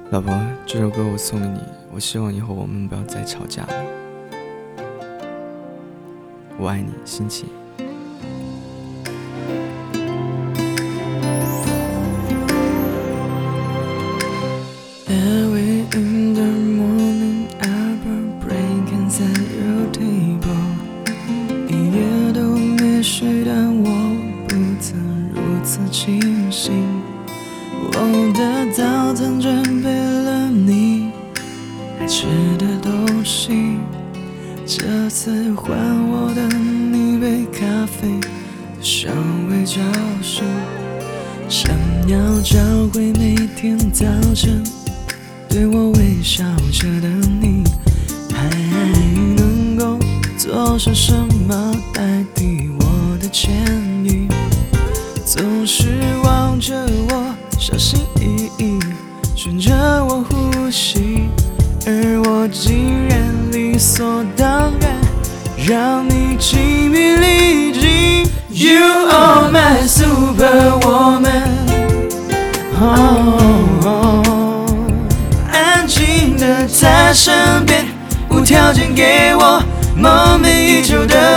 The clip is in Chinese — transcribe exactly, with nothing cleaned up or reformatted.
老婆，这首歌我送给你，我希望以后我们不要再吵架了。我爱你，心情。 Early in the morning, Albert breaks at your table。一夜都没睡，但我不曾如此清醒。我的早餐准备了你爱吃的东西，这次换我等你杯咖啡的香味叫醒。想要找回每天早晨对我微笑着的你，还能够做些什么代替我的歉意？总是望着我小心翼翼，顺着我呼吸，而我竟然理所当然让你精疲力尽。You are my superwoman。哦，安静的在身边，无条件给我梦寐以求的